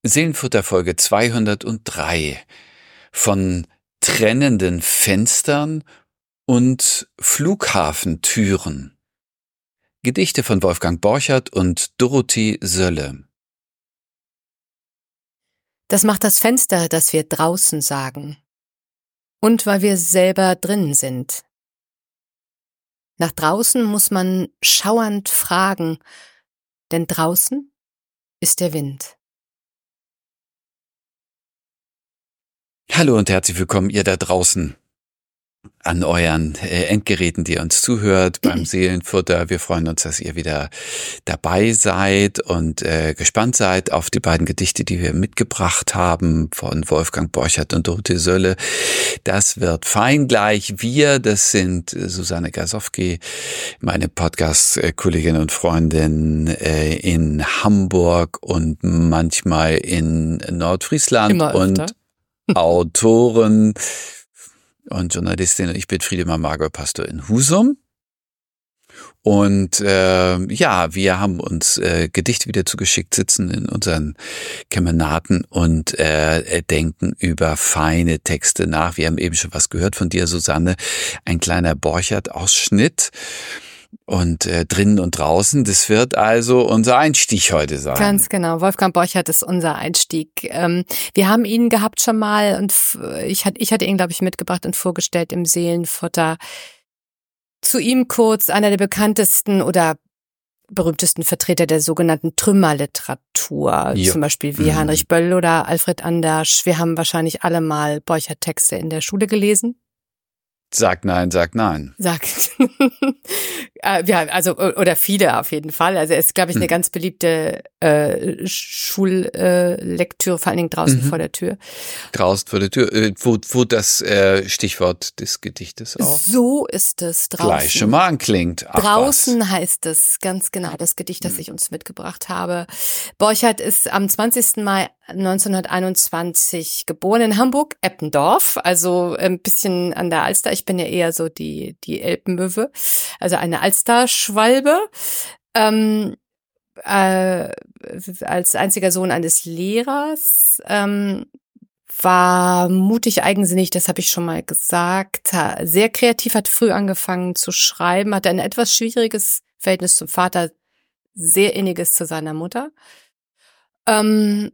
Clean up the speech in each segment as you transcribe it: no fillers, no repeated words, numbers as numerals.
Seelenfutter Folge 203 von trennenden Fenstern und Flughafentüren. Gedichte von Wolfgang Borchert und Dorothee Sölle. Das macht das Fenster, das wir draußen sagen. Und weil wir selber drinnen sind. Nach draußen muss man schauernd fragen, denn draußen ist der Wind. Hallo und herzlich willkommen, ihr da draußen an euren Endgeräten, die ihr uns zuhört beim Seelenfutter. Wir freuen uns, dass ihr wieder dabei seid und gespannt seid auf die beiden Gedichte, die wir mitgebracht haben von Wolfgang Borchert und Dorothee Sölle. Das wird fein gleich. Wir, das sind Susanne Gasowski, meine Podcast-Kollegin und Freundin in Hamburg und manchmal in Nordfriesland und Autoren und Journalistin. Ich bin Friedemann Margot, Pastor in Husum. Und wir haben uns Gedichte wieder zugeschickt, sitzen in unseren Kemenaten und denken über feine Texte nach. Wir haben eben schon was gehört von dir, Susanne. Ein kleiner Borchert-Ausschnitt. Und drinnen und draußen, das wird also unser Einstieg heute sein. Ganz genau, Wolfgang Borchert ist unser Einstieg. Wir haben ihn gehabt schon mal und ich hatte ihn, glaube ich, mitgebracht und vorgestellt im Seelenfutter. Zu ihm kurz einer der bekanntesten oder berühmtesten Vertreter der sogenannten Trümmerliteratur, zum Beispiel wie Heinrich Böll oder Alfred Andersch. Wir haben wahrscheinlich alle mal Borchert-Texte in der Schule gelesen. Sag nein, sag nein. Ja, also, oder viele auf jeden Fall. Also es ist, glaube ich, eine ganz beliebte Schullektüre, vor allen Dingen draußen vor der Tür. Draußen vor der Tür, wo das Stichwort des Gedichtes auch. So ist es draußen. Gleich schon mal anklingt. Ach, draußen was. Heißt es, ganz genau, das Gedicht, das ich uns mitgebracht habe. Borchert ist am 20. Mai 1921 geboren in Hamburg, Eppendorf, also ein bisschen an der Alster. Ich bin ja eher so die Elbmöwe, also eine Alsterschwalbe. Als einziger Sohn eines Lehrers, war mutig, eigensinnig, das habe ich schon mal gesagt, sehr kreativ, hat früh angefangen zu schreiben, hatte ein etwas schwieriges Verhältnis zum Vater, sehr inniges zu seiner Mutter, und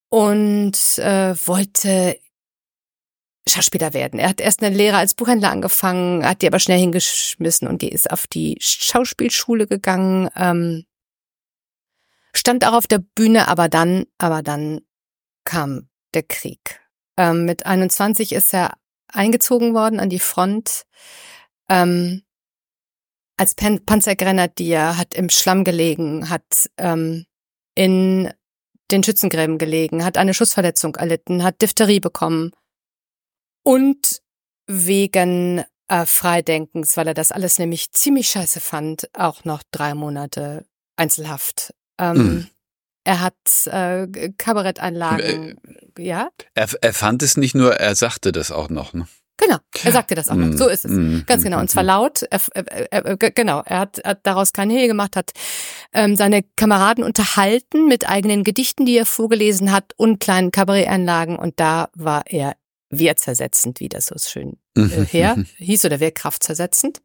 wollte Schauspieler werden. Er hat erst eine Lehre als Buchhändler angefangen, hat die aber schnell hingeschmissen und ist auf die Schauspielschule gegangen, stand auch auf der Bühne, aber dann kam der Krieg. Mit 21 ist er eingezogen worden an die Front, als Panzergrenadier, hat im Schlamm gelegen, hat in den Schützengräben gelegen, hat eine Schussverletzung erlitten, hat Diphtherie bekommen und wegen Freidenkens, weil er das alles nämlich ziemlich scheiße fand, auch noch 3 Monate Einzelhaft. Er hat Kabaretteinlagen, ja. Er fand es nicht nur, er sagte das auch noch, ne? Genau, er sagte das auch noch. So ist es. Ganz genau. Und zwar laut. Genau, er hat daraus kein Hehl gemacht, hat seine Kameraden unterhalten mit eigenen Gedichten, die er vorgelesen hat und kleinen Kabaretteinlagen. Und da war er wehrzersetzend, wie das so schön hieß, oder wehrkraftzersetzend.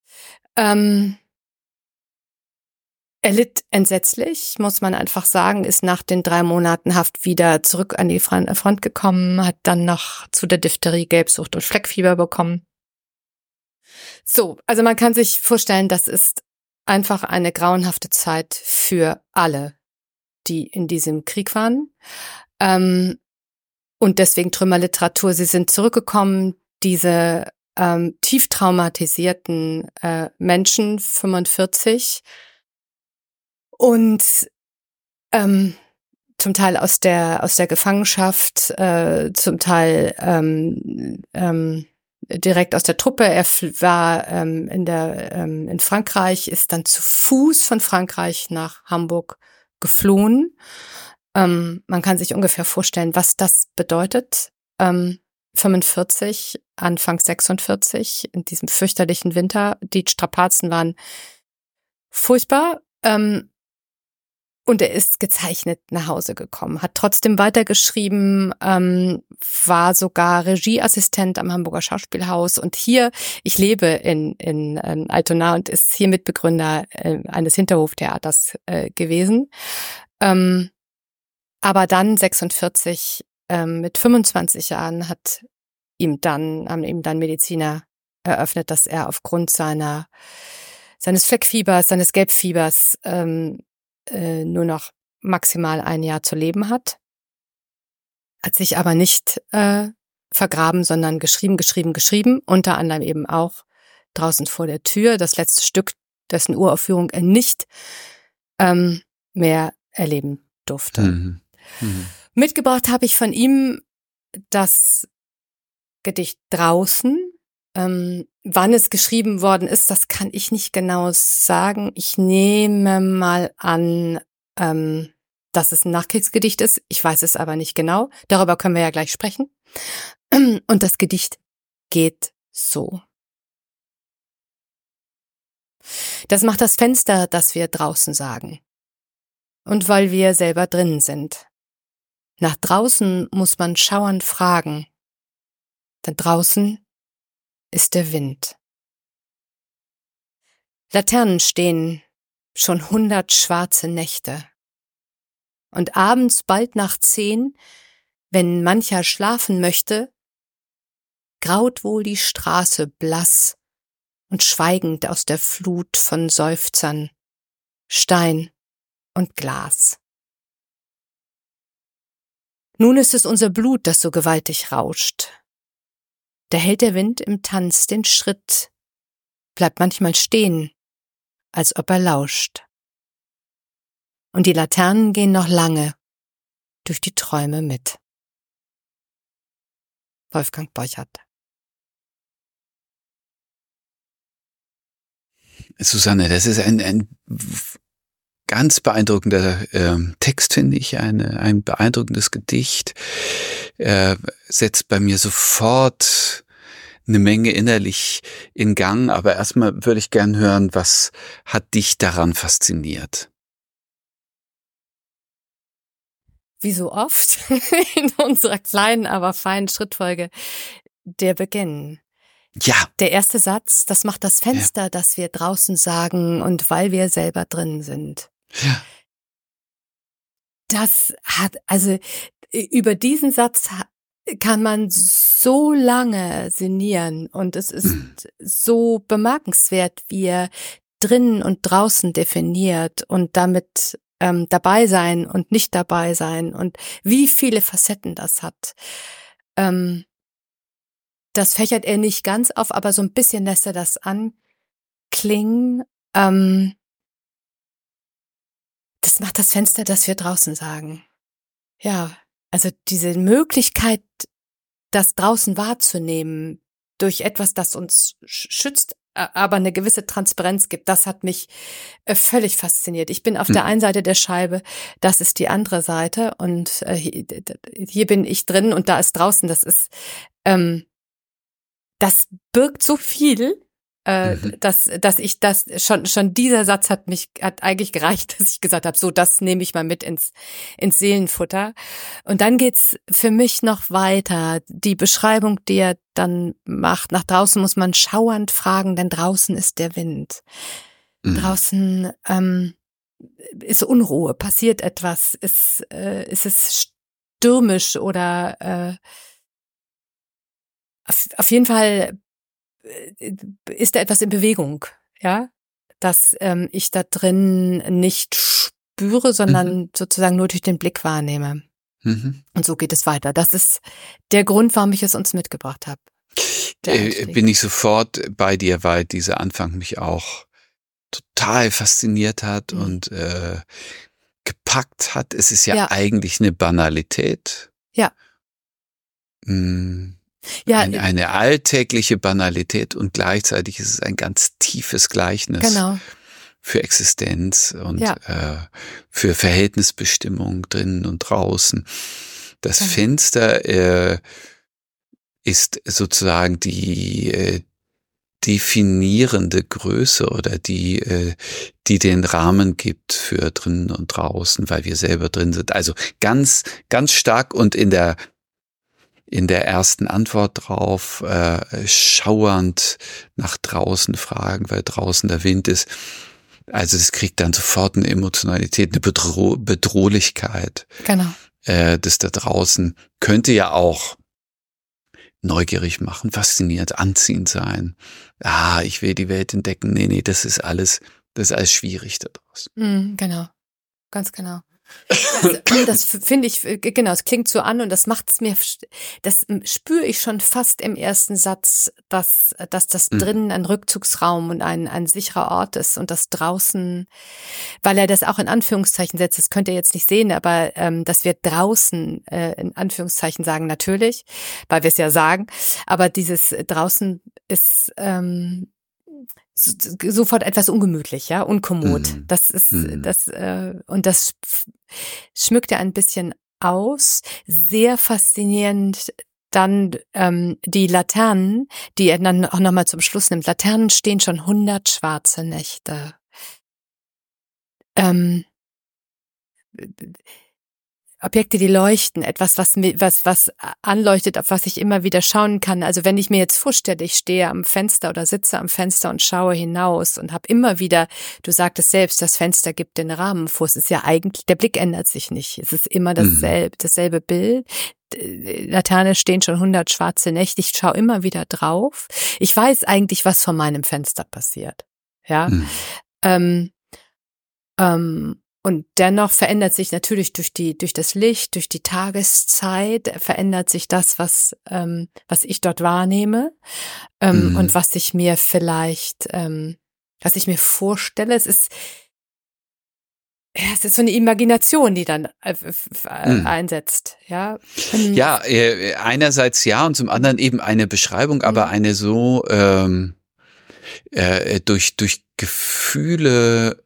Er litt entsetzlich, muss man einfach sagen, ist nach den 3 Monaten Haft wieder zurück an die Front gekommen, hat dann noch zu der Diphtherie, Gelbsucht und Fleckfieber bekommen. So, also man kann sich vorstellen, das ist einfach eine grauenhafte Zeit für alle, die in diesem Krieg waren. Und deswegen Trümmerliteratur, sie sind zurückgekommen, diese tief traumatisierten Menschen, 45, und zum Teil aus der Gefangenschaft, zum Teil direkt aus der Truppe. Er war in Frankreich, ist dann zu Fuß von Frankreich nach Hamburg geflohen. Man kann sich ungefähr vorstellen, was das bedeutet. 45, Anfang 46, in diesem fürchterlichen Winter. Die Strapazen waren furchtbar. Und er ist gezeichnet nach Hause gekommen, hat trotzdem weitergeschrieben, war sogar Regieassistent am Hamburger Schauspielhaus. Und hier, ich lebe in Altona und ist hier Mitbegründer eines Hinterhoftheaters gewesen. Aber dann 46, mit 25 Jahren haben ihm dann Mediziner eröffnet, dass er aufgrund seines Fleckfiebers, seines Gelbfiebers nur noch maximal ein Jahr zu leben hat sich aber nicht vergraben, sondern geschrieben, unter anderem eben auch draußen vor der Tür, das letzte Stück, dessen Uraufführung er nicht mehr erleben durfte. Mhm. Mhm. Mitgebracht habe ich von ihm das Gedicht Draußen. Wann es geschrieben worden ist, das kann ich nicht genau sagen. Ich nehme mal an, dass es ein Nachkriegsgedicht ist. Ich weiß es aber nicht genau. Darüber können wir ja gleich sprechen. Und das Gedicht geht so. Das macht das Fenster, das wir draußen sagen. Und weil wir selber drinnen sind. Nach draußen muss man schauernd fragen. Denn draußen ist der Wind. Laternen stehen, schon 100 schwarze Nächte. Und abends bald nach 10, wenn mancher schlafen möchte, graut wohl die Straße blass und schweigend aus der Flut von Seufzern, Stein und Glas. Nun ist es unser Blut, das so gewaltig rauscht. Da hält der Wind im Tanz den Schritt, bleibt manchmal stehen, als ob er lauscht. Und die Laternen gehen noch lange durch die Träume mit. Wolfgang Borchardt. Susanne, das ist ein ganz beeindruckender Text, finde ich, ein beeindruckendes Gedicht. Setzt bei mir sofort eine Menge innerlich in Gang, aber erstmal würde ich gern hören, was hat dich daran fasziniert? Wie so oft in unserer kleinen, aber feinen Schrittfolge, der Beginn. Ja. Der erste Satz, das macht das Fenster, das wir draußen sagen und weil wir selber drin sind. Ja. Das hat, also über diesen Satz kann man so lange sinnieren und es ist so bemerkenswert, wie er drinnen und draußen definiert und damit dabei sein und nicht dabei sein und wie viele Facetten das hat. Das fächert er nicht ganz auf, aber so ein bisschen lässt er das anklingen. Das macht das Fenster, das wir draußen sagen. Ja, also diese Möglichkeit, das draußen wahrzunehmen, durch etwas, das uns schützt, aber eine gewisse Transparenz gibt, das hat mich völlig fasziniert. Ich bin auf der einen Seite der Scheibe, das ist die andere Seite und hier bin ich drin und da ist draußen, das ist, das birgt so viel, dass ich das schon dieser Satz hat eigentlich gereicht, dass ich gesagt habe, so, das nehme ich mal mit ins Seelenfutter. Und dann geht's für mich noch weiter. Die Beschreibung, die er dann macht, nach draußen muss man schauernd fragen, denn draußen ist der Wind. Draußen ist Unruhe, passiert etwas, ist es stürmisch oder auf jeden Fall ist da etwas in Bewegung, ja, dass ich da drin nicht spüre, sondern sozusagen nur durch den Blick wahrnehme. Und so geht es weiter. Das ist der Grund, warum ich es uns mitgebracht habe. Bin ich sofort bei dir, weil dieser Anfang mich auch total fasziniert hat und gepackt hat. Es ist ja eigentlich eine Banalität. Ja. Ja, eine alltägliche Banalität und gleichzeitig ist es ein ganz tiefes Gleichnis für Existenz und für Verhältnisbestimmung drinnen und draußen. Das Fenster ist sozusagen die definierende Größe oder die den Rahmen gibt für drinnen und draußen, weil wir selber drin sind. Also ganz, ganz stark und in der ersten Antwort drauf schauernd nach draußen fragen, weil draußen der Wind ist. Also das kriegt dann sofort eine Emotionalität, eine Bedrohlichkeit. Genau. Das da draußen könnte ja auch neugierig machen, faszinierend, anziehend sein. Ich will die Welt entdecken. Nee, das ist alles schwierig da draußen. Genau, ganz genau. Das finde ich, genau, es klingt so an und das macht's mir, das spüre ich schon fast im ersten Satz, dass das drinnen ein Rückzugsraum und ein sicherer Ort ist und das draußen, weil er das auch in Anführungszeichen setzt, das könnt ihr jetzt nicht sehen, aber dass wir draußen in Anführungszeichen sagen, natürlich, weil wir es ja sagen, aber dieses draußen ist sofort etwas ungemütlich, ja, unkommod. Das ist und das schmückt er ein bisschen aus. Sehr faszinierend dann die Laternen, die er dann auch nochmal zum Schluss nimmt. Laternen stehen schon 100 schwarze Nächte. Objekte, die leuchten, etwas, was anleuchtet, auf was ich immer wieder schauen kann. Also wenn ich mir jetzt vorstelle, ich stehe am Fenster oder sitze am Fenster und schaue hinaus und habe immer wieder, du sagtest selbst, das Fenster gibt den Rahmen vor. Es ist ja eigentlich, der Blick ändert sich nicht. Es ist immer dasselbe Bild. Laterne stehen schon 100 schwarze Nächte. Ich schaue immer wieder drauf. Ich weiß eigentlich, was vor meinem Fenster passiert. Ja. Und dennoch verändert sich natürlich durch das Licht, durch die Tageszeit, verändert sich das, was ich dort wahrnehme, und was ich mir vielleicht, was ich mir vorstelle. Es ist so eine Imagination, die dann einsetzt, ja. Ja, einerseits ja und zum anderen eben eine Beschreibung, aber eine so durch Gefühle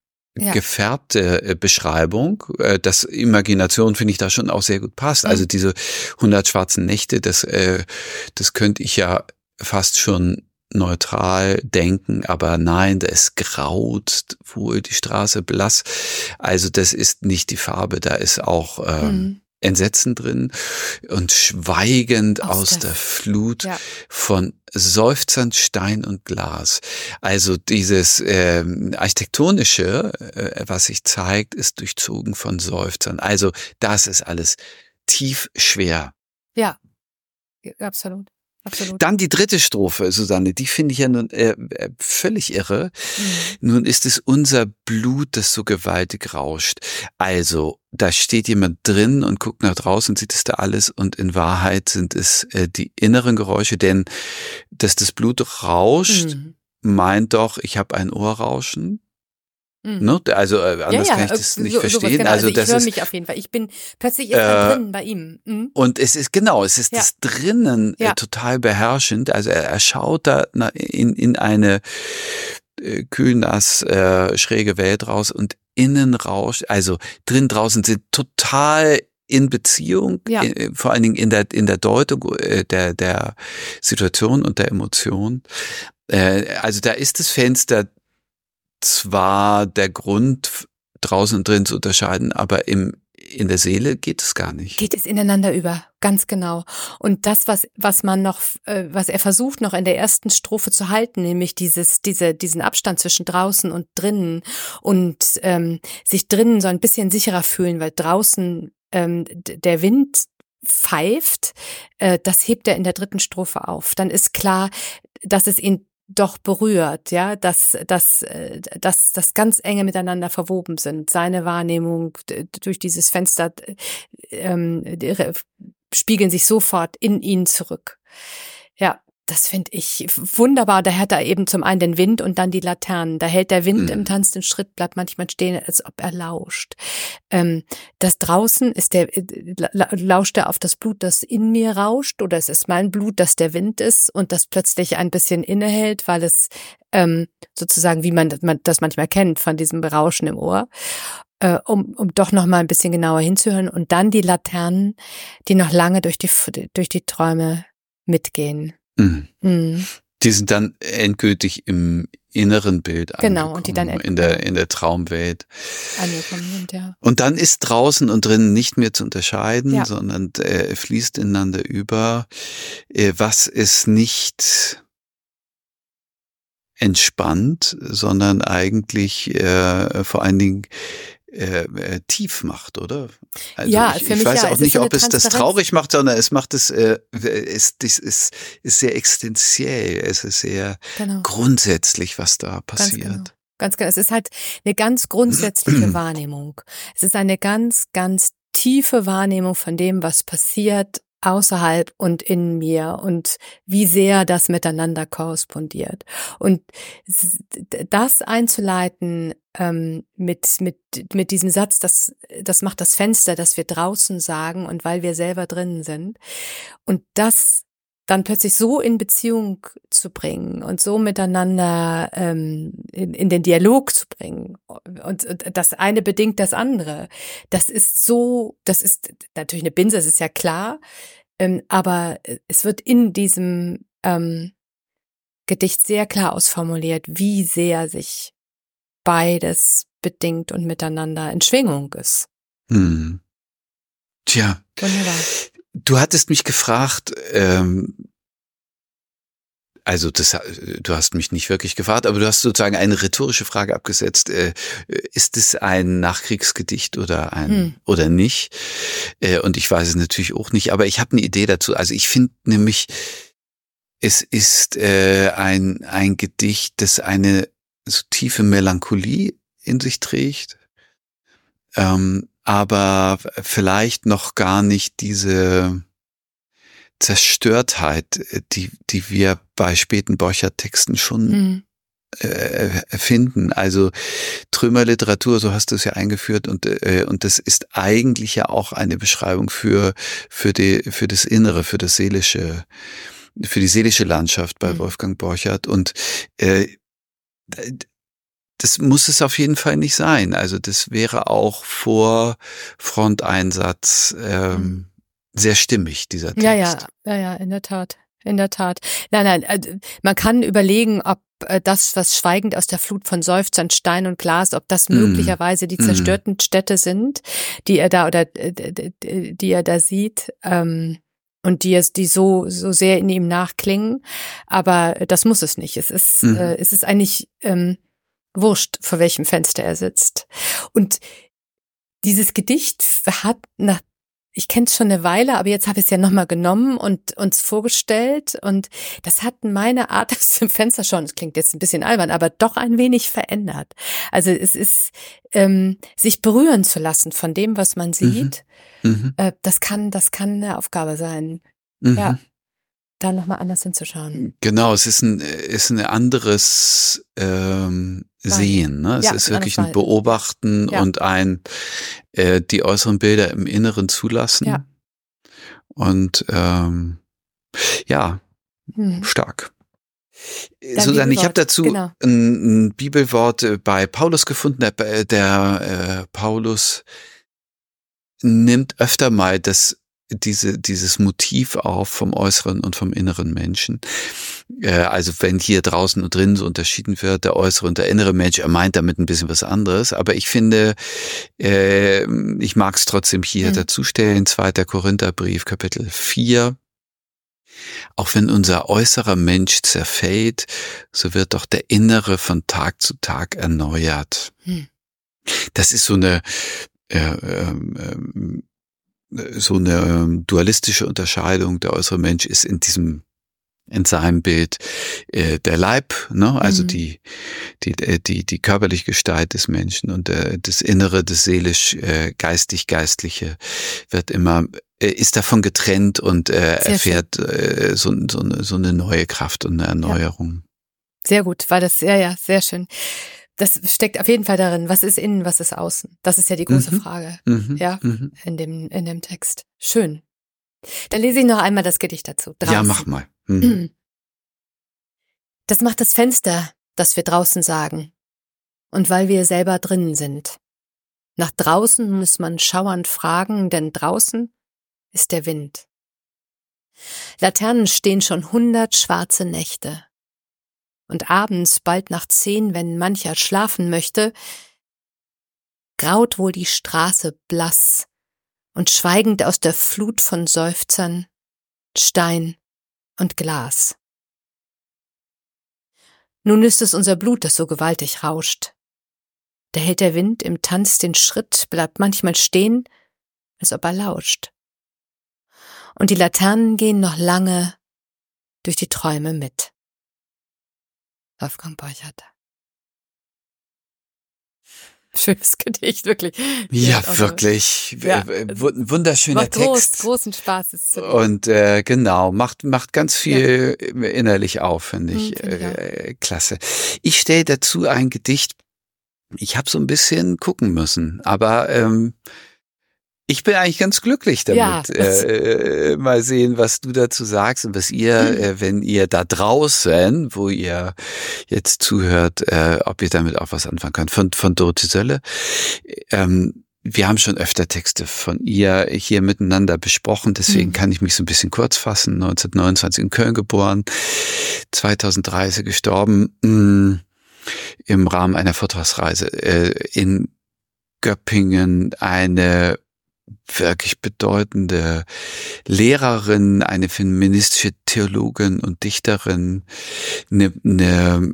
gefärbte Beschreibung, das Imagination finde ich da schon auch sehr gut passt. Also diese 100 schwarzen Nächte, das könnte ich ja fast schon neutral denken, aber nein, es graut wohl die Straße blass. Also das ist nicht die Farbe, da ist auch Entsetzen drin und schweigend aus der Flut von Seufzern, Stein und Glas. Also dieses architektonische, was sich zeigt, ist durchzogen von Seufzern. Also das ist alles tief schwer. Ja, absolut. Absolut. Dann die dritte Strophe, Susanne, die finde ich ja nun völlig irre. Nun ist es unser Blut, das so gewaltig rauscht. Also, da steht jemand drin und guckt nach draußen, sieht es da alles und in Wahrheit sind es die inneren Geräusche, denn dass das Blut rauscht, meint doch, ich habe ein Ohrrauschen. Ne? Also anders kann ich das nicht verstehen. Genau. Also ich das höre ist, mich auf jeden Fall. Ich bin plötzlich drin bei ihm. Und es ist das drinnen total beherrschend. Also er schaut da in eine kühlnass schräge Welt raus und innen rauscht. Also drin draußen sind total in Beziehung, vor allen Dingen in der Deutung der Situation und der Emotion. Also da ist das Fenster zwar der Grund, draußen und drin zu unterscheiden, aber in der Seele geht es gar nicht. Geht es ineinander über, ganz genau. Und das, was man noch, was er versucht noch in der ersten Strophe zu halten, nämlich diesen Abstand zwischen draußen und drinnen und sich drinnen so ein bisschen sicherer fühlen, weil draußen der Wind pfeift, das hebt er in der dritten Strophe auf. Dann ist klar, dass es ihn doch berührt, ja, dass ganz enge miteinander verwoben sind. Seine Wahrnehmung durch dieses Fenster spiegeln sich sofort in ihn zurück. Ja, das finde ich wunderbar. Da hat er eben zum einen den Wind und dann die Laternen. Da hält der Wind im tanzenden Schritt, bleibt manchmal stehen, als ob er lauscht. Das draußen lauscht er auf das Blut, das in mir rauscht, oder es ist mein Blut, das der Wind ist und das plötzlich ein bisschen innehält, weil es sozusagen, wie man das manchmal kennt, von diesem Berauschen im Ohr, um doch noch mal ein bisschen genauer hinzuhören, und dann die Laternen, die noch lange durch die Träume mitgehen. Die sind dann endgültig im inneren Bild Genau, und die dann in der Traumwelt angekommen sind, ja. Und dann ist draußen und drinnen nicht mehr zu unterscheiden, Ja. sondern fließt ineinander über. Was ist nicht entspannt, sondern eigentlich vor allen Dingen tief macht, oder? Also Ja, ich für mich weiß ja. auch Es ist nicht, so eine ob es das Transparenz. traurig macht, sondern es macht es, ist sehr existenziell. Es ist sehr Genau, grundsätzlich, was da ganz genau. passiert. Ganz genau. Es ist halt eine ganz grundsätzliche Wahrnehmung. Es ist eine ganz, ganz tiefe Wahrnehmung von dem, was passiert außerhalb und in mir und wie sehr das miteinander korrespondiert. Und das einzuleiten mit diesem Satz, das macht das Fenster, das wir draußen sagen und weil wir selber drinnen sind. Und das dann plötzlich so in Beziehung zu bringen und so miteinander in den Dialog zu bringen und das eine bedingt das andere. Das ist natürlich eine Binse, das ist ja klar, aber es wird in diesem Gedicht sehr klar ausformuliert, wie sehr sich beides bedingt und miteinander in Schwingung ist. Hm. Tja. Wunderbar. Du hattest mich gefragt, also du hast mich nicht wirklich gefragt, aber du hast sozusagen eine rhetorische Frage abgesetzt. Ist es ein Nachkriegsgedicht oder nicht? Und ich weiß es natürlich auch nicht, aber ich habe eine Idee dazu. Also ich finde nämlich, es ist ein Gedicht, das eine so tiefe Melancholie in sich trägt, aber vielleicht noch gar nicht diese Zerstörtheit, die wir bei späten Borchert-Texten schon finden. Also Trümmerliteratur, so hast du es ja eingeführt, und das ist eigentlich ja auch eine Beschreibung für das Innere, für das Seelische, für die seelische Landschaft bei Wolfgang Borchert. Und das muss es auf jeden Fall nicht sein. Also das wäre auch vor Fronteinsatz sehr stimmig, dieser Text. Ja, in der Tat. In der Tat. Nein, man kann überlegen, ob das, was schweigend aus der Flut von Seufzern, Stein und Glas, ob das möglicherweise die zerstörten Städte sind, die er da sieht, und die so sehr in ihm nachklingen. Aber das muss es nicht. Es ist eigentlich wurscht, vor welchem Fenster er sitzt. Und dieses Gedicht hat ich kenne es schon eine Weile, aber jetzt habe ich es ja nochmal genommen und uns vorgestellt und das hat meine Art aus dem Fenster schon, das klingt jetzt ein bisschen albern, aber doch ein wenig verändert. Also es ist, sich berühren zu lassen von dem, was man sieht, das kann eine Aufgabe sein. Ja, da nochmal anders hinzuschauen. Genau, es ist ein anderes Sehen, ne? Es ist wirklich ein Beobachten und die äußeren Bilder im Inneren zulassen. Ja. Und stark. Susanne, ich habe dazu ein Bibelwort bei Paulus gefunden. Der Paulus nimmt öfter mal dieses Motiv auf vom äußeren und vom inneren Menschen. Also wenn hier draußen und drinnen so unterschieden wird, der äußere und der innere Mensch, er meint damit ein bisschen was anderes. Aber ich finde, ich mag es trotzdem hier dazustellen. 2. Korintherbrief, Kapitel 4. Auch wenn unser äußerer Mensch zerfällt, so wird doch der innere von Tag zu Tag erneuert. Das ist so eine dualistische Unterscheidung. Der äußere Mensch ist in seinem Bild der Leib, ne? Also die körperliche Gestalt des Menschen, und das Innere, das seelisch geistig-geistliche ist davon getrennt und erfährt so eine neue Kraft und eine Erneuerung. Sehr gut, war das sehr schön. Das steckt auf jeden Fall darin, was ist innen, was ist außen? Das ist ja die große Frage, in dem Text. Schön. Dann lese ich noch einmal das Gedicht dazu. Draußen. Ja, mach mal. Das macht das Fenster, das wir draußen sagen. Und weil wir selber drinnen sind. Nach draußen muss man schauernd fragen, denn draußen ist der Wind. Laternen stehen schon 100 schwarze Nächte. und abends, bald nach 10, wenn mancher schlafen möchte, graut wohl die Straße blass und schweigend aus der Flut von Seufzern, Stein und Glas. Nun ist es unser Blut, das so gewaltig rauscht. Da hält der Wind im Tanz den Schritt, bleibt manchmal stehen, als ob er lauscht. Und die Laternen gehen noch lange durch die Träume mit. Wolfgang Borchert. Schönes Gedicht, wirklich. Ja, wirklich. Ja. Wunderschöner Text. Großen Spaß. Ist zu Und genau, macht ganz viel innerlich auf, finde ich. Klasse. Ich stelle dazu ein Gedicht. Ich habe so ein bisschen gucken müssen, aber ich bin eigentlich ganz glücklich damit. Ja. Mal sehen, was du dazu sagst und was ihr, wenn ihr da draußen, wo ihr jetzt zuhört, ob ihr damit auch was anfangen könnt. Von Dorothee Sölle. Wir haben schon öfter Texte von ihr hier miteinander besprochen, deswegen kann ich mich so ein bisschen kurz fassen. 1929 in Köln geboren, 2003 ist sie gestorben, im Rahmen einer Vortragsreise in Göppingen, eine wirklich bedeutende Lehrerin, eine feministische Theologin und Dichterin, eine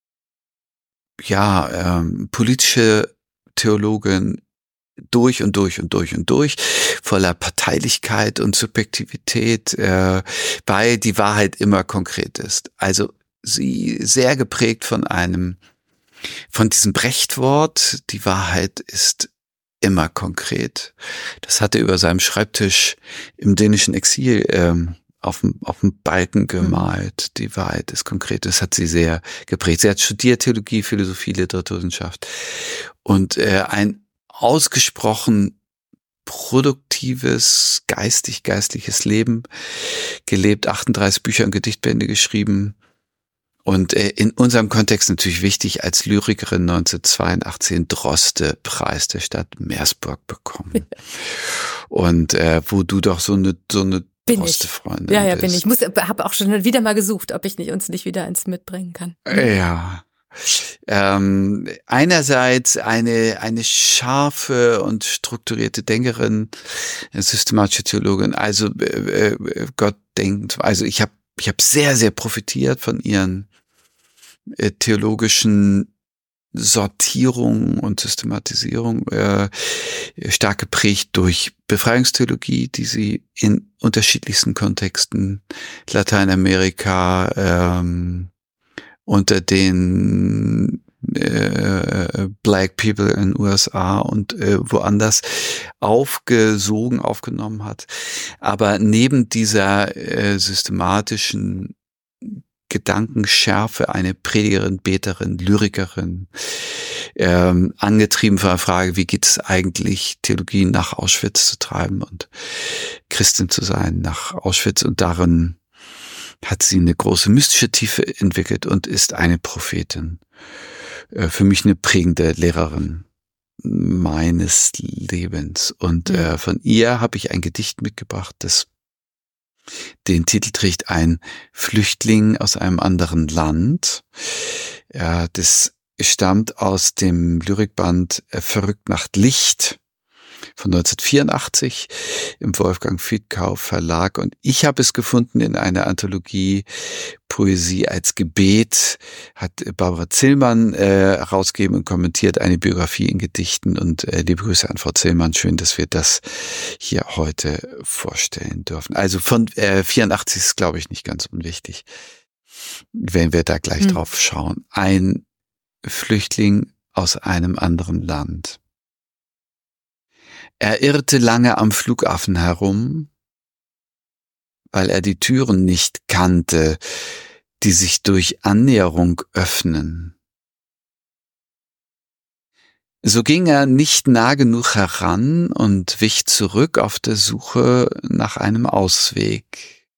politische Theologin durch und durch und durch und durch, voller Parteilichkeit und Subjektivität, weil die Wahrheit immer konkret ist. Also sie sehr geprägt von diesem Brechtwort, die Wahrheit ist immer konkret. Das hat er über seinem Schreibtisch im dänischen Exil auf dem Balken gemalt. Die Wahrheit ist konkret. Das hat sie sehr geprägt. Sie hat studiert Theologie, Philosophie, Literaturwissenschaft und ein ausgesprochen produktives, geistliches Leben gelebt, 38 Bücher und Gedichtbände geschrieben. Und in unserem Kontext natürlich wichtig, als Lyrikerin 1982 den Droste-Preis der Stadt Meersburg bekommen. Ja. Und wo du doch so eine Droste-Freundin bist. Ja, bin ich. Habe auch schon wieder mal gesucht, ob ich uns nicht wieder eins mitbringen kann. Ja. Einerseits eine scharfe und strukturierte Denkerin, systematische Theologin, also Gott denkt, also ich habe sehr, sehr profitiert von ihren theologischen Sortierung und Systematisierung, stark geprägt durch Befreiungstheologie, die sie in unterschiedlichsten Kontexten, Lateinamerika, unter den Black People in den USA und woanders aufgenommen hat. Aber neben dieser systematischen Gedankenschärfe eine Predigerin, Beterin, Lyrikerin, angetrieben von der Frage, wie geht es eigentlich, Theologie nach Auschwitz zu treiben und Christin zu sein nach Auschwitz, und darin hat sie eine große mystische Tiefe entwickelt und ist eine Prophetin. Für mich eine prägende Lehrerin meines Lebens. Und von ihr habe ich ein Gedicht mitgebracht, das den Titel trägt, ein Flüchtling aus einem anderen Land. Das stammt aus dem Lyrikband Verrückt nach Licht von 1984 im Wolfgang Fittkau Verlag. Und ich habe es gefunden in einer Anthologie Poesie als Gebet, hat Barbara Zillmann herausgegeben und kommentiert, eine Biografie in Gedichten. Und liebe Grüße an Frau Zillmann, schön, dass wir das hier heute vorstellen dürfen. Also von 84 ist, glaube ich, nicht ganz unwichtig, wenn wir da gleich drauf schauen. Ein Flüchtling aus einem anderen Land. Er irrte lange am Flughafen herum, weil er die Türen nicht kannte, die sich durch Annäherung öffnen. So ging er nicht nah genug heran und wich zurück auf der Suche nach einem Ausweg.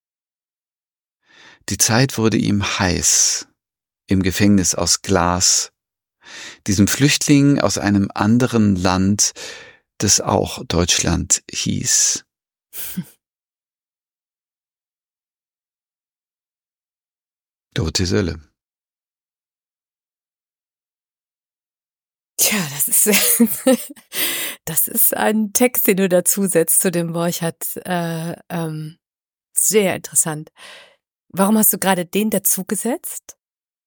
Die Zeit wurde ihm heiß, im Gefängnis aus Glas, diesem Flüchtling aus einem anderen Land, das auch Deutschland hieß. Dorothee Sölle. das ist, das ist ein Text, den du dazusetzt zu dem Borchardt. Sehr interessant. Warum hast du gerade den dazugesetzt?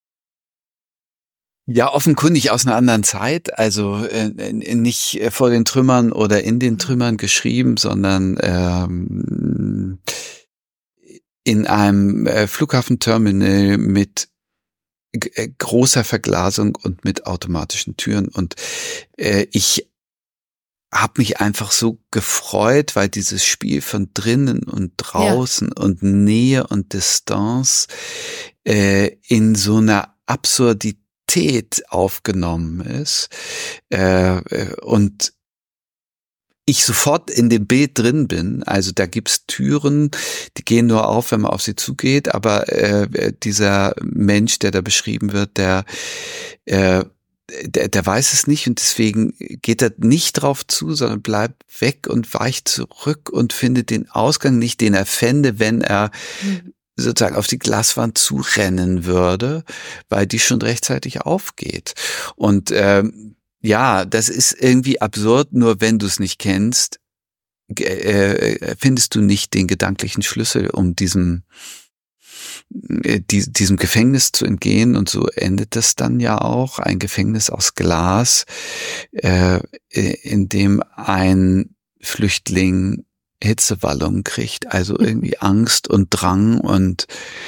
Ja, offenkundig aus einer anderen Zeit, also nicht vor den Trümmern oder in den Trümmern geschrieben, sondern in einem Flughafenterminal mit großer Verglasung und mit automatischen Türen. Und ich habe mich einfach so gefreut, weil dieses Spiel von drinnen und draußen und Nähe und Distanz in so einer Absurdität aufgenommen ist und ich sofort in dem Bild drin bin. Also da gibt's Türen, die gehen nur auf, wenn man auf sie zugeht, aber dieser Mensch, der da beschrieben wird, der weiß es nicht und deswegen geht er nicht drauf zu, sondern bleibt weg und weicht zurück und findet den Ausgang nicht, den er fände, wenn er sozusagen auf die Glaswand zurennen würde, weil die schon rechtzeitig aufgeht. Und ja, das ist irgendwie absurd, nur wenn du es nicht kennst, findest du nicht den gedanklichen Schlüssel, um diesem Gefängnis zu entgehen. Und so endet es dann ja auch, ein Gefängnis aus Glas, in dem ein Flüchtling Hitzewallungen kriegt, also irgendwie Angst und Drang und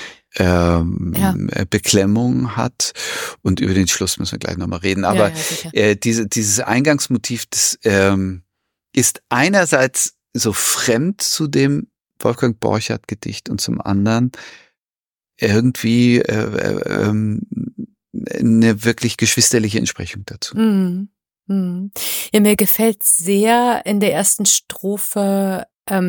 Beklemmung hat. Und über den Schluss müssen wir gleich nochmal reden. Aber dieses Eingangsmotiv, das ist einerseits so fremd zu dem Wolfgang Borchardt-Gedicht und zum anderen irgendwie eine wirklich geschwisterliche Entsprechung dazu. Ja, mir gefällt sehr in der ersten Strophe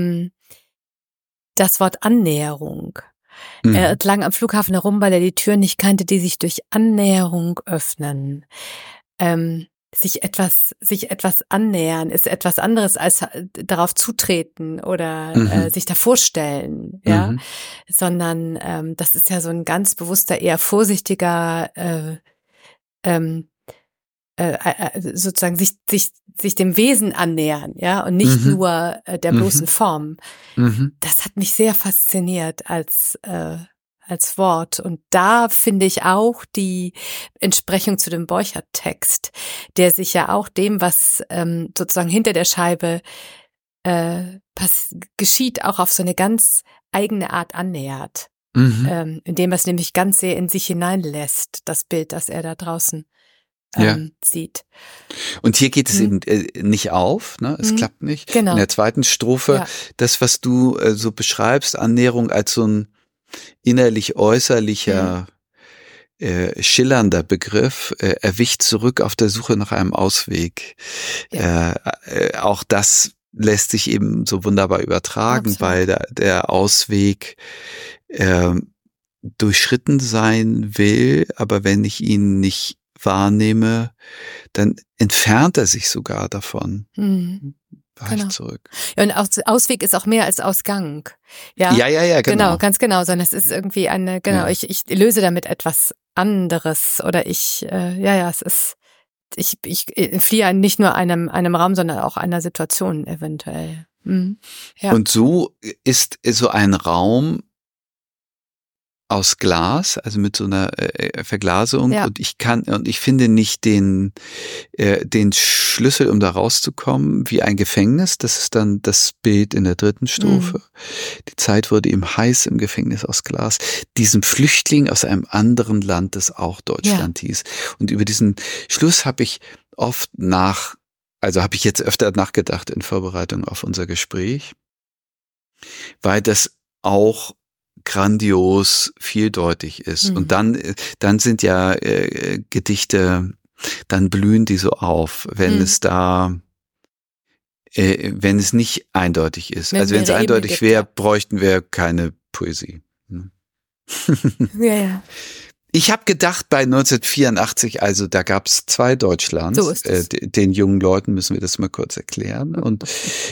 das Wort Annäherung. Er irrt lang am Flughafen herum, weil er die Türen nicht kannte, die sich durch Annäherung öffnen. Sich etwas annähern ist etwas anderes als darauf zutreten oder sich davor stellen, ja, sondern das ist ja so ein ganz bewusster, eher vorsichtiger sozusagen sich dem Wesen annähern, ja, und nicht nur der bloßen Form. Das hat mich sehr fasziniert als Wort. Und da finde ich auch die Entsprechung zu dem Borchardt-Text, der sich ja auch dem, was sozusagen hinter der Scheibe geschieht, auch auf so eine ganz eigene Art annähert. Indem er es nämlich ganz sehr in sich hineinlässt, das Bild, das er da draußen sieht. Und hier geht es eben nicht auf, ne? Es klappt nicht. Genau. In der zweiten Strophe, das, was du so beschreibst, Annäherung als so ein innerlich äußerlicher, schillernder Begriff, er wicht zurück auf der Suche nach einem Ausweg. Auch das lässt sich eben so wunderbar übertragen, weil der Ausweg durchschritten sein will, aber wenn ich ihn nicht wahrnehme, dann entfernt er sich sogar davon. Weicht zurück. Ja, und Ausweg ist auch mehr als Ausgang. Ja, genau. Genau, ganz genau, sondern es ist irgendwie ich löse damit etwas anderes oder es ist, ich fliehe nicht nur einem Raum, sondern auch einer Situation eventuell. Ja. Und so ist so ein Raum aus Glas, also mit so einer Verglasung, und ich finde nicht den Schlüssel, um da rauszukommen, wie ein Gefängnis. Das ist dann das Bild in der dritten Strophe. Die Zeit wurde ihm heiß im Gefängnis aus Glas. Diesem Flüchtling aus einem anderen Land, das auch Deutschland hieß. Und über diesen Schluss habe ich jetzt öfter nachgedacht in Vorbereitung auf unser Gespräch, weil das auch grandios vieldeutig ist. Und dann sind ja Gedichte, dann blühen die so auf, wenn es nicht eindeutig ist. Also wenn es eindeutig wäre, bräuchten wir keine Poesie. Ich habe gedacht, bei 1984, also da gab es 2 Deutschlands. So ist es. Den jungen Leuten müssen wir das mal kurz erklären. Und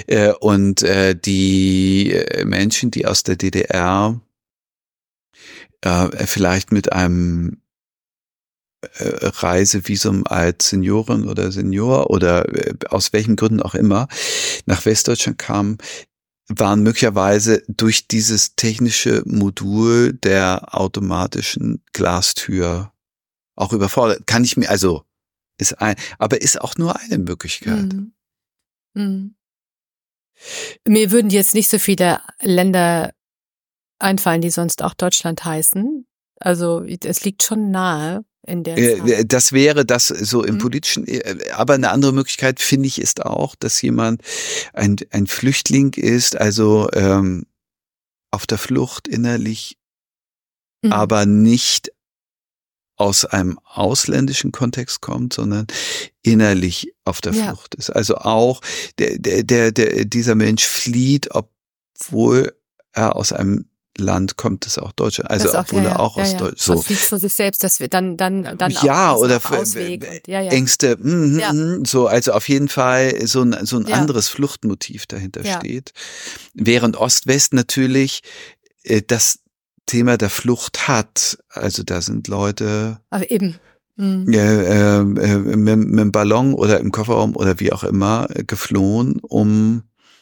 die Menschen, die aus der DDR vielleicht mit einem Reisevisum als Seniorin oder Senior oder aus welchen Gründen auch immer nach Westdeutschland kamen, waren möglicherweise durch dieses technische Modul der automatischen Glastür auch überfordert. Kann ich mir, also, aber ist auch nur eine Möglichkeit. Mhm. Mhm. Mir würden jetzt nicht so viele Länder einfallen, die sonst auch Deutschland heißen. Also es liegt schon nahe in der Zahl. Das wäre das so im politischen, aber eine andere Möglichkeit, finde ich, ist auch, dass jemand ein Flüchtling ist, also auf der Flucht innerlich, aber nicht aus einem ausländischen Kontext kommt, sondern innerlich auf der Flucht ist. Also auch dieser Mensch flieht, obwohl er aus einem Land kommt, das auch Deutschland, also auch, obwohl er auch aus Deutschland, so. Flieht vor sich selbst, dass wir dann ja, auch oder Ausweg und, Ängste, so, also auf jeden Fall so ein anderes Fluchtmotiv dahinter steht. Während Ost-West natürlich das Thema der Flucht hat. Also da sind Leute aber eben mit dem Ballon oder im Kofferraum oder wie auch immer geflohen, um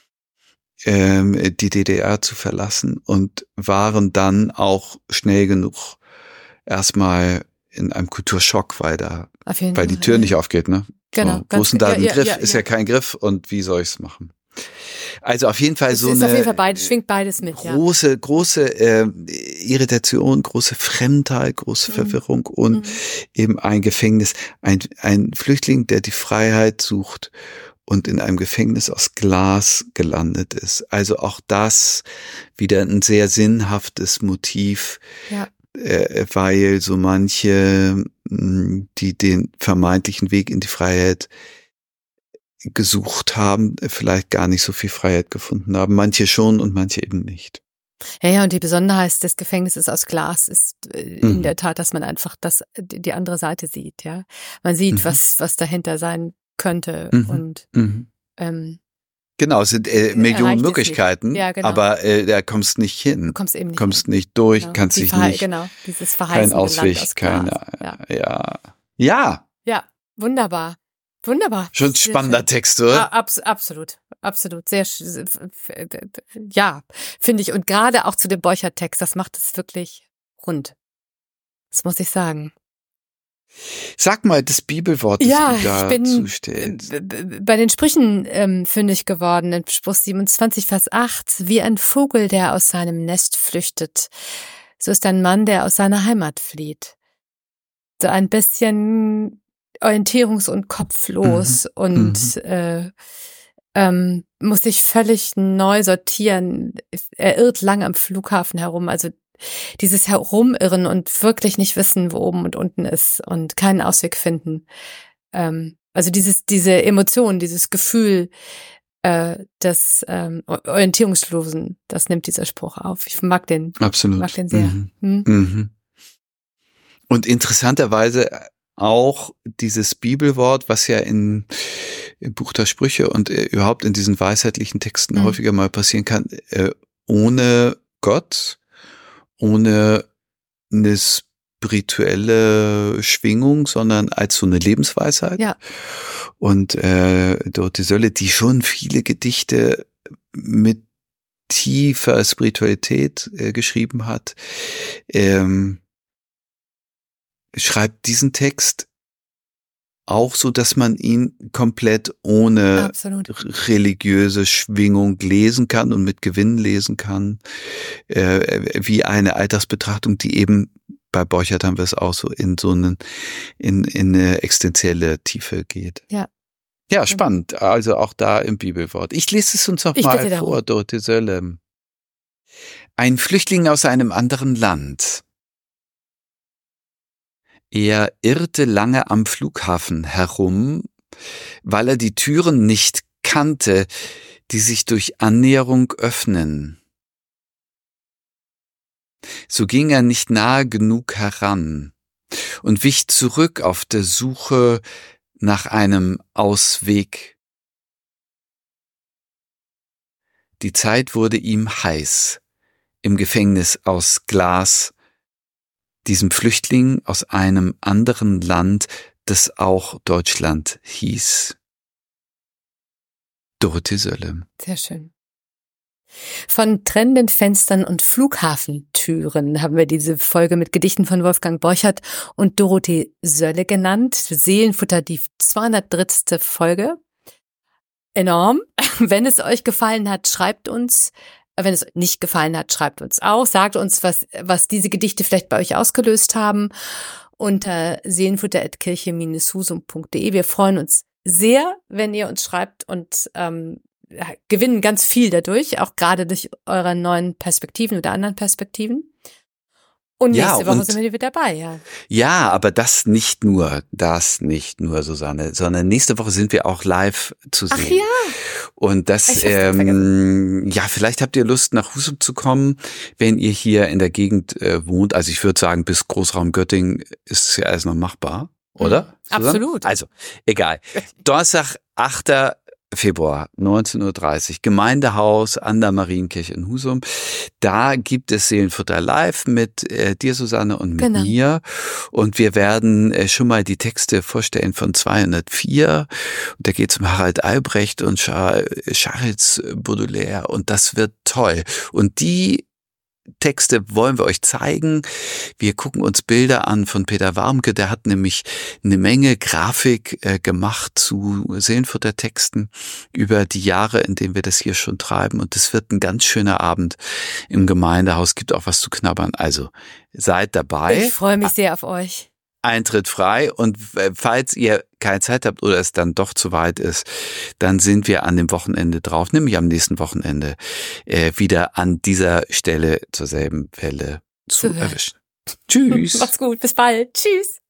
die DDR zu verlassen und waren dann auch schnell genug erstmal in einem Kulturschock, weil die Tür nicht aufgeht, ne? Genau. So, wo ist denn da ein Griff? Ist ja kein Griff und wie soll ich's machen? Also auf jeden Fall es so ist eine auf jeden Fall schwingt beides mit, große Irritation, große Fremdheit, große Verwirrung und eben ein Gefängnis, ein Flüchtling, der die Freiheit sucht und in einem Gefängnis aus Glas gelandet ist. Also auch das wieder ein sehr sinnhaftes Motiv, weil so manche, die den vermeintlichen Weg in die Freiheit gesucht haben, vielleicht gar nicht so viel Freiheit gefunden haben. Manche schon und manche eben nicht. Ja, und die Besonderheit des Gefängnisses aus Glas ist in der Tat, dass man einfach die andere Seite sieht, ja. Man sieht, was dahinter sein könnte und genau, es sind Millionen Möglichkeiten, aber da kommst nicht hin. Du kommst eben nicht kommst nicht durch, genau. kannst dich nicht. Genau, dieses verheißende kein Ausweg, Land aus Glas. Ja, wunderbar. Schon ein spannender Text, oder? Absolut. Sehr, finde ich. Und gerade auch zu dem Borchert-Text, das macht es wirklich rund. Das muss ich sagen. Sag mal das Bibelwort, das du dazu stellst. Bei den Sprüchen fündig geworden, in Spruch 27, Vers 8, wie ein Vogel, der aus seinem Nest flüchtet. So ist ein Mann, der aus seiner Heimat flieht. So ein bisschen orientierungs- und kopflos und muss sich völlig neu sortieren. Er irrt lang am Flughafen herum, also dieses Herumirren und wirklich nicht wissen, wo oben und unten ist und keinen Ausweg finden. Also diese Emotion, dieses Gefühl des Orientierungslosen, das nimmt dieser Spruch auf. Ich mag den. Absolut. Mag den sehr. Und interessanterweise auch dieses Bibelwort, was ja im Buch der Sprüche und überhaupt in diesen weisheitlichen Texten häufiger mal passieren kann, ohne Gott, ohne eine spirituelle Schwingung, sondern als so eine Lebensweisheit. Ja. Und Dorothee Sölle, die schon viele Gedichte mit tiefer Spiritualität geschrieben hat, schreibt diesen Text auch so, dass man ihn komplett ohne religiöse Schwingung lesen kann und mit Gewinn lesen kann, wie eine Alltagsbetrachtung, die eben bei Borchert haben wir es auch so in eine existenzielle Tiefe geht. Ja, spannend. Also auch da im Bibelwort. Ich lese es uns noch mal vor, Dorothee Sölle. Ein Flüchtling aus einem anderen Land. Er irrte lange am Flughafen herum, weil er die Türen nicht kannte, die sich durch Annäherung öffnen. So ging er nicht nahe genug heran und wich zurück auf der Suche nach einem Ausweg. Die Zeit wurde ihm heiß im Gefängnis aus Glas, diesem Flüchtling aus einem anderen Land, das auch Deutschland hieß. Dorothee Sölle. Sehr schön. Von trennenden Fenstern und Flughafentüren haben wir diese Folge mit Gedichten von Wolfgang Borchert und Dorothee Sölle genannt. Seelenfutter, die 203. Folge. Enorm. Wenn es euch gefallen hat, schreibt uns. Wenn es nicht gefallen hat, schreibt uns auch. Sagt uns, was diese Gedichte vielleicht bei euch ausgelöst haben. Unter seelenfutter@kirche-husum.de. Wir freuen uns sehr, wenn ihr uns schreibt und gewinnen ganz viel dadurch, auch gerade durch eure neuen Perspektiven oder anderen Perspektiven. Und nächste Woche sind wir wieder dabei, ja. Ja, aber das nicht nur, Susanne, sondern nächste Woche sind wir auch live zu sehen. Ach ja. Und das, vielleicht habt ihr Lust, nach Husum zu kommen, wenn ihr hier in der Gegend wohnt. Also ich würde sagen, bis Großraum Göttingen ist es ja alles noch machbar, oder? Absolut. Also, egal. Donnerstag, 8. Februar, 19:30 Uhr, Gemeindehaus an der Marienkirche in Husum. Da gibt es Seelenfutter live mit dir, Susanne, und mit mir. Und wir werden schon mal die Texte vorstellen von 204. Und da geht es um Harald Albrecht und Charles Baudelaire. Und das wird toll. Und die Texte wollen wir euch zeigen. Wir gucken uns Bilder an von Peter Warmke, der hat nämlich eine Menge Grafik gemacht zu Seelenfutter-Texten über die Jahre, in denen wir das hier schon treiben, und es wird ein ganz schöner Abend im Gemeindehaus, gibt auch was zu knabbern, also seid dabei. Ich freue mich sehr auf euch. Eintritt frei, und falls ihr keine Zeit habt oder es dann doch zu weit ist, dann sind wir an dem Wochenende drauf, nämlich am nächsten Wochenende, wieder an dieser Stelle zur selben Welle zu erwischen. Tschüss. Macht's gut, bis bald. Tschüss.